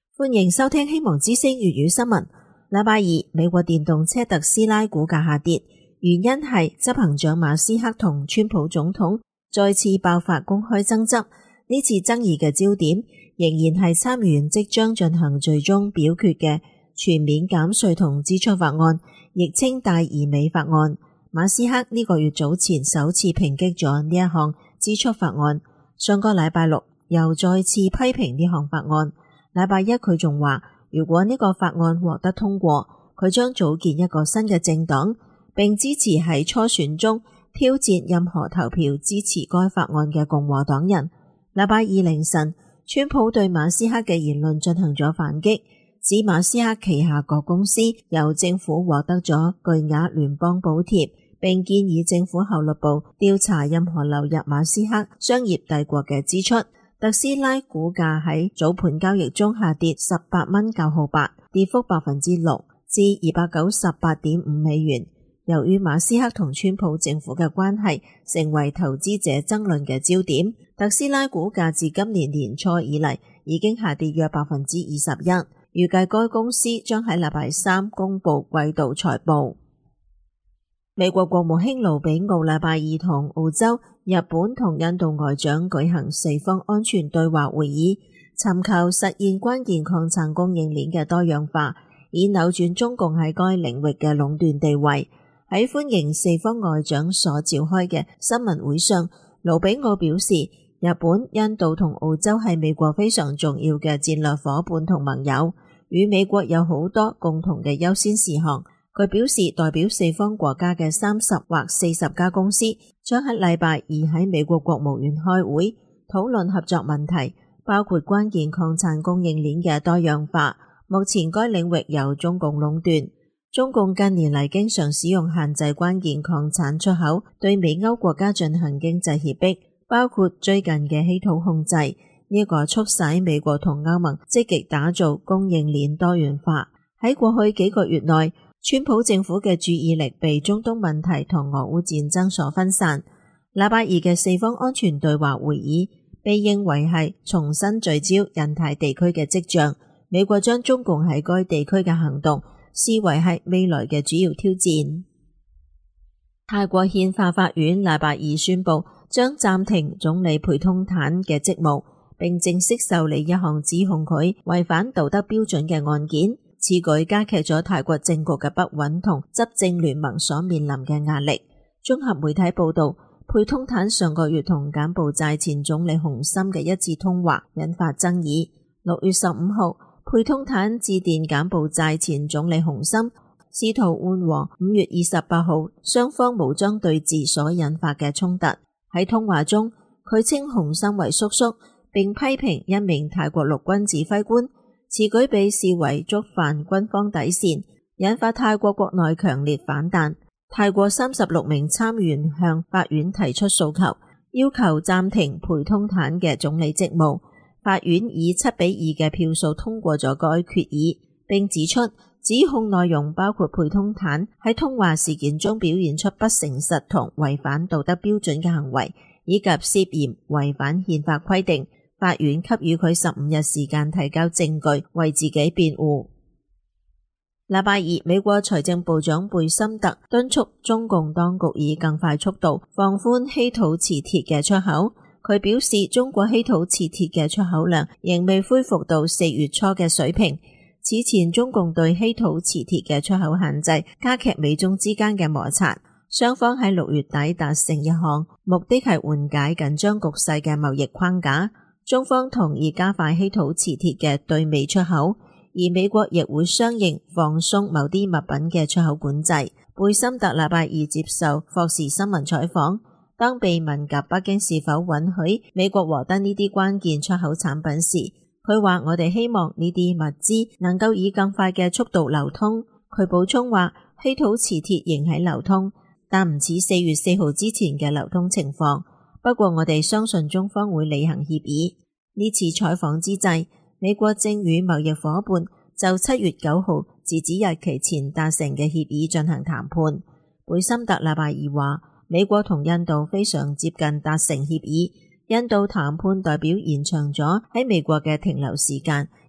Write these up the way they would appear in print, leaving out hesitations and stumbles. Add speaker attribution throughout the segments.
Speaker 1: 歡迎收聽希望之聲粵語新聞。禮拜二，美國電動車特斯拉股價下跌，原因係執行長馬斯克同川普總統再次爆發公開爭執。呢次爭議嘅焦點仍然係參議院即將進行最終表決嘅全面減稅同支出法案，亦稱大而美法案。馬斯克呢個月早前首次抨擊咗呢一項支出法案，上個禮拜六又再次批評呢項法案。禮拜一佢仲話，如果呢個法案獲得通過，佢將組建一個新嘅政黨，並支持喺初選中挑戰任何投票支持該法案嘅共和黨人。禮拜二凌晨，川普對馬斯克嘅言論進行咗反擊，指馬斯克旗下各公司由政府獲得咗巨額聯邦補貼，並建議政府效率部調查任何流入馬斯克商業帝國嘅支出。特斯拉股價喺早盤交易中下跌18蚊9毫8，跌幅6%至298.5美元。由於馬斯克同川普政府嘅關係成為投資者爭論嘅焦點，特斯拉股價自今年年初以嚟已經下跌約21%。預計該公司將喺禮拜三公布季度財報。美國國務卿盧比奧禮拜二同澳洲、日本同印度外長舉行四方安全對話會議，尋求實現關鍵礦產供應鏈嘅多樣化，以扭轉中共喺該領域嘅壟斷地位。喺歡迎四方外長所召開嘅新聞會上，盧比奧表示，日本、印度同澳洲係美國非常重要嘅戰略夥伴同盟友，與美國有好多共同嘅優先事項。佢表示，代表四方國家嘅30或40家公司將喺禮拜二喺美國國務院開會，討論合作問題，包括關鍵礦產供應鏈嘅多樣化。目前該領域由中共壟斷，中共近年嚟經常使用限制關鍵礦產出口，對美歐國家進行經濟脅迫，包括最近嘅稀土控制。呢個促使美國同歐盟積極打造供應鏈多元化。喺過去幾個月內，川普政府嘅注意力被中東問題同俄烏戰爭所分散。禮拜二嘅四方安全對話會議被認為係重新聚焦印太地區嘅跡象。美國將中共喺該地區嘅行動視為係未來嘅主要挑戰。泰國憲法法院禮拜二宣布將暫停總理裴通坦嘅職務，並正式受理一項指控佢違反道德標準嘅案件。此舉加劇咗泰國政局嘅不穩同執政聯盟所面臨嘅壓力。綜合媒體報道，裴通坦上個月同柬埔寨前總理洪森嘅一次通話引發爭議。6月15號，裴通坦致電柬埔寨前總理洪森，試圖緩和5月28號雙方武裝對峙所引發嘅衝突。喺通話中，佢稱洪森為叔叔，並批評一名泰國陸軍指揮官。此舉被視為觸犯軍方底線，引發泰國國內強烈反彈。泰國36名參議員向法院提出訴求，要求暫停裴通坦嘅總理職務。法院以7-2嘅票數通過咗該決議，並指出指控內容包括裴通坦喺通話事件中表現出不誠實同違反道德標準嘅行為，以及涉嫌違反憲法規定。法院給予佢15日時間提交證據，為自己辯護。禮拜二，美國財政部長貝森特敦促中共當局以更快速度放寬稀土磁鐵嘅出口。佢表示，中國稀土磁鐵嘅出口量仍未恢復到4月初嘅水平。此前，中共對稀土磁鐵嘅出口限制加劇美中之間嘅摩擦。雙方喺6月底達成一項目的係緩解緊張局勢嘅貿易框架。中方同意加快稀土磁鐵嘅對美出口，而美國亦會相應放鬆某啲物品嘅出口管制。貝森特禮拜二接受霍士新聞採訪，當被問及北京是否允許美國獲得呢啲關鍵出口產品時，佢話：我哋希望呢啲物資能夠以更快嘅速度流通。佢補充話，稀土磁鐵仍喺流通，但唔似4月4號之前嘅流通情況。不過我哋相信中方會履行協議。呢次採訪之際，美國正與貿易夥伴就7月9號截止日期前達成嘅協議進行談判。貝森特禮拜二話，美國同印度非常接近達成協議，印度談判代表延長咗喺美國嘅停留時間，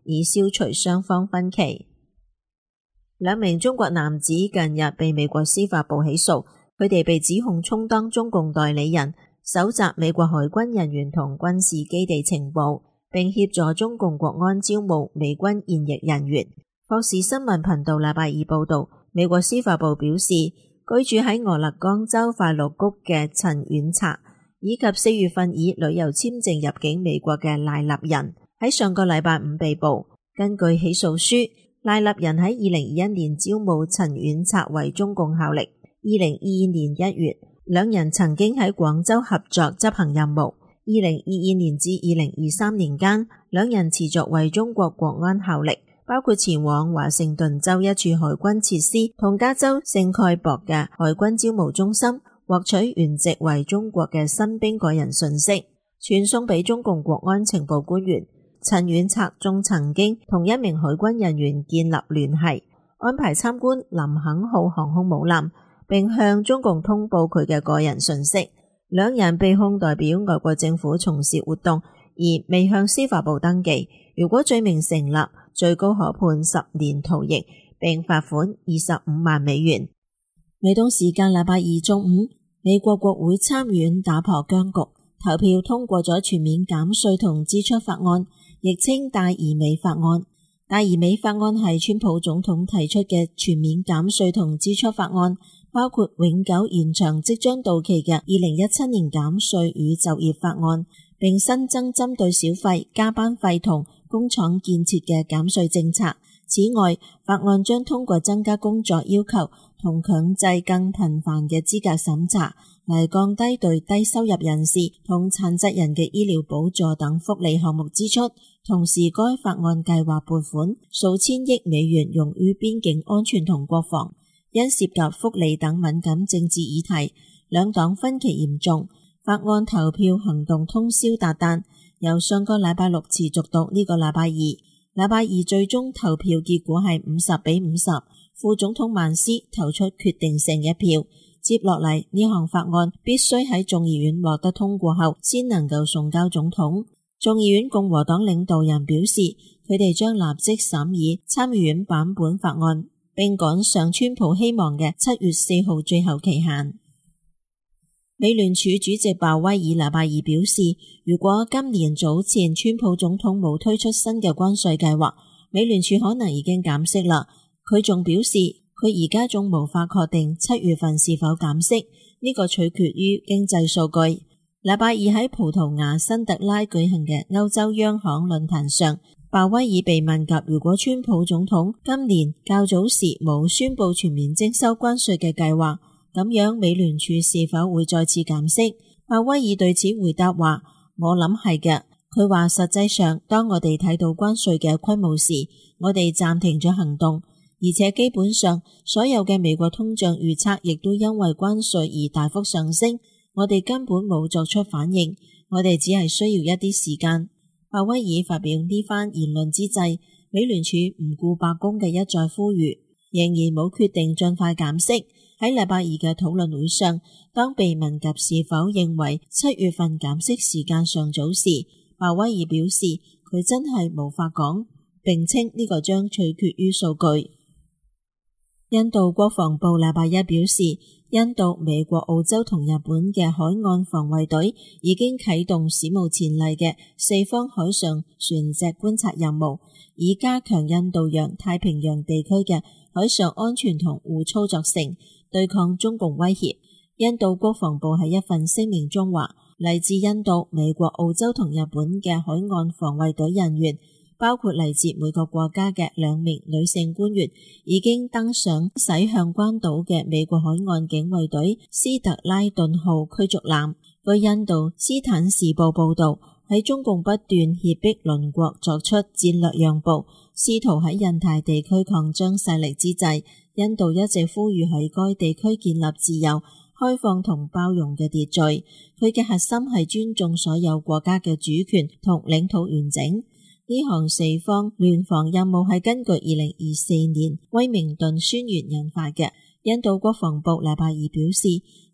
Speaker 1: 以消除雙方分歧。兩名中國男子近日被美國司法部起訴，佢哋被指控充當中共代理人，搜集美國海軍人員同軍事基地情報，並協助中共國安招募美軍現役人員。霍士新聞頻道禮拜二報道，美國司法部表示，居住喺俄勒岡州快樂谷嘅陳婉策，以及4月份以旅遊簽證入境美國嘅賴立仁，喺上個禮拜五被捕。根據起訴書，賴立仁喺2021年招募陳婉策為中共效力。2022年1月，兩人曾經喺廣州合作執行任務。2022年至2023年間，兩人持續為中國國安效力，包括前往華盛頓州一處海軍設施同加州聖蓋博嘅海軍招募中心，獲取原籍為中國嘅新兵個人信息，傳送俾中共國安情報官員。陳婉策仲曾經同一名海軍人員建立聯繫，安排參觀林肯號航空母艦，並向中共通報佢嘅個人信息。兩人被控代表外國政府從事活動，而未向司法部登記。如果罪名成立，最高可判10年徒刑，並罰款25萬美元。美東時間禮拜二中午，美國國會參議院打破僵局，投票通過咗全面減稅同支出法案，亦稱大而美法案。大而美法案係川普總統提出嘅全面減稅同支出法案，包括永久延長即將到期嘅2017年減稅與就業法案，並新增針對小費、加班費同工廠建設嘅減稅政策。此外，法案將通過增加工作要求同強制更頻繁嘅資格審查，嚟降低對低收入人士同殘疾人嘅醫療補助等福利項目支出。同時，該法案計劃撥款數千億美元用於邊境安全同國防。因涉及福利等敏感政治議題，兩黨分歧嚴重，法案投票行動通宵達旦，由上個禮拜六持續到呢個禮拜二。禮拜二最終投票結果係50-50，副總統曼斯投出決定性一票。接落嚟，呢項法案必須喺眾議院獲得通過後先能夠送交總統。眾議院共和黨領導人表示，佢哋將立即審議參議院版本法案，並趕上川普希望嘅7月4號最後期限。美聯儲主席鮑威爾禮拜二表示，如果今年早前川普總統冇推出新嘅關稅計劃，美聯儲可能已經減息啦。佢仲表示，佢而家仲無法確定7月份是否減息，呢個取決於經濟數據。禮拜二喺葡萄牙新特拉舉行嘅歐洲央行論壇上，鮑威爾被問及如果川普總統今年較早時冇宣布全面徵收關稅嘅計劃，咁樣美聯儲是否會再次減息？鮑威爾對此回答話：我諗係嘅。佢話實際上，當我哋睇到關稅嘅規模時，我哋暫停咗行動，而且基本上所有嘅美國通脹預測亦都因為關稅而大幅上升。我哋根本冇作出反應，我哋只係需要一啲時間。鮑威爾發表呢番言論之際，美聯儲唔顧白宮嘅一再呼籲，仍然冇決定盡快減息。喺禮拜二嘅討論會上，當被問及是否認為7月份減息時間尚早時，鮑威爾表示佢真係無法講，並稱呢個將取決於數據。印度國防部禮拜一表示，印度、美國、澳洲同日本嘅海岸防衛隊已經啟動史無前例嘅4方海上船隻觀察任務，以加強印度洋太平洋地區嘅海上安全同互操作性，對抗中共威脅。印度國防部喺一份聲明中話，嚟自印度、美國、澳洲同日本嘅海岸防衛隊人員，包括嚟自每個國家嘅2名女性官員，已經登上駛向關島嘅美國海岸警衛隊斯特拉頓號驅逐艦。據印度斯坦時報報道，喺中共不斷脅迫鄰國作出戰略讓步，試圖喺印太地區擴張勢力之際，印度一直呼籲喺該地區建立自由、開放同包容嘅秩序。佢嘅核心係尊重所有國家嘅主權同領土完整。呢項4方聯防任務係根據2024年威明頓宣言引發嘅。印度國防部禮拜二表示，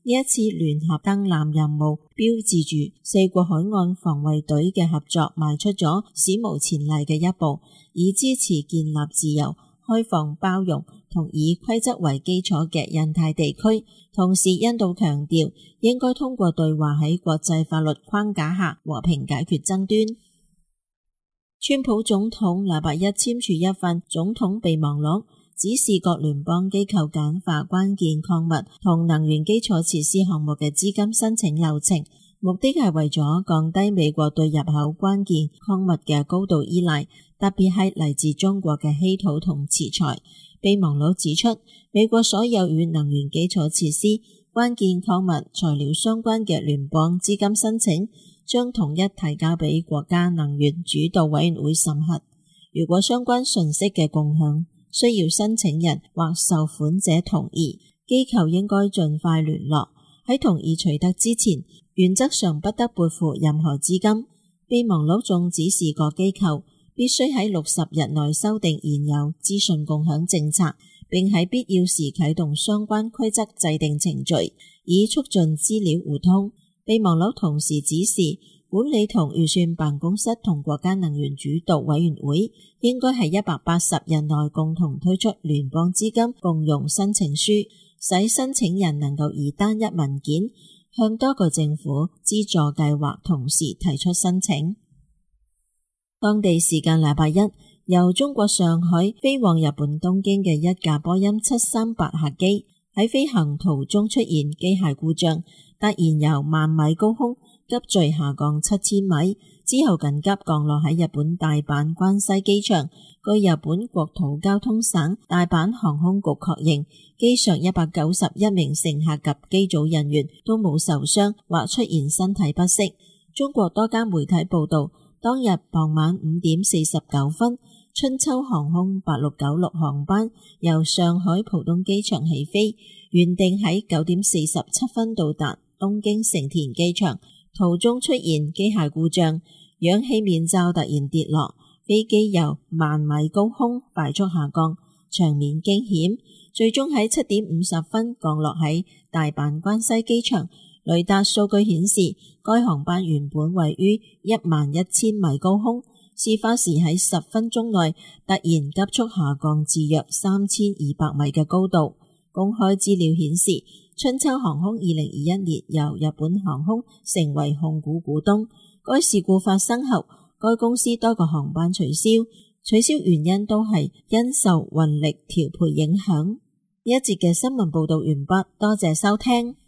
Speaker 1: 呢一次聯合登艦任務標誌住4國海岸防衛隊嘅合作邁出咗史無前例嘅一步，以支持建立自由、開放、包容同以規則為基礎嘅印太地區。同時，印度強調應該通過對話喺國際法律框架下和平解決爭端。川普總統禮拜一簽署一份總統備忘錄，指示各聯邦機構簡化關鍵礦物同能源基礎設施項目嘅資金申請流程，目的係為咗降低美國對入口關鍵礦物嘅高度依賴，特別係嚟自中國嘅稀土同瓷材。備忘錄指出，美國所有與能源基礎設施、關鍵礦物材料相關嘅聯邦資金申請，將統一提交俾國家能源主導委員會審核。如果相關信息嘅共享需要申請人或受款者同意，機構應該盡快聯絡。喺同意取得之前，原則上不得撥付任何資金。備忘錄仲指示各機構必須喺60日內修訂現有資訊共享政策，並喺必要時啟動相關規則制定程序，以促進資料互通。備忘錄同時指示管理同預算辦公室同國家能源主導委員會應該喺180日內共同推出聯邦資金共用申請書，使申請人能夠以單一文件向多個政府資助計劃同時提出申請。當地時間禮拜一，由中國上海飛往日本東京嘅一架波音738客機喺飛行途中出現機械故障，突然由1萬米高空急墜下降7000米，之後緊急降落喺日本大阪關西機場。據日本國土交通省大阪航空局確認，機上191名乘客及機組人員都冇受傷或出現身體不適。中國多家媒體報道，當日傍晚5點49分，春秋航空8696航班由上海浦東機場起飛，原定喺9點47分到達東京成田機場，途中出現機械故障，氧氣面罩突然跌落，飛機由1萬米高空快速下降，場面驚險，最終喺7點50分降落喺大阪關西機場。雷達數據顯示，該航班原本位於11000米高空，事發時喺10分鐘內突然急速下降至約3200米嘅高度。公開資料顯示，春秋航空2021年由日本航空成為控股股東。該事故發生後，該公司多個航班取消原因都係因受運力調配影響。呢一節嘅新聞報道完畢，多謝收聽。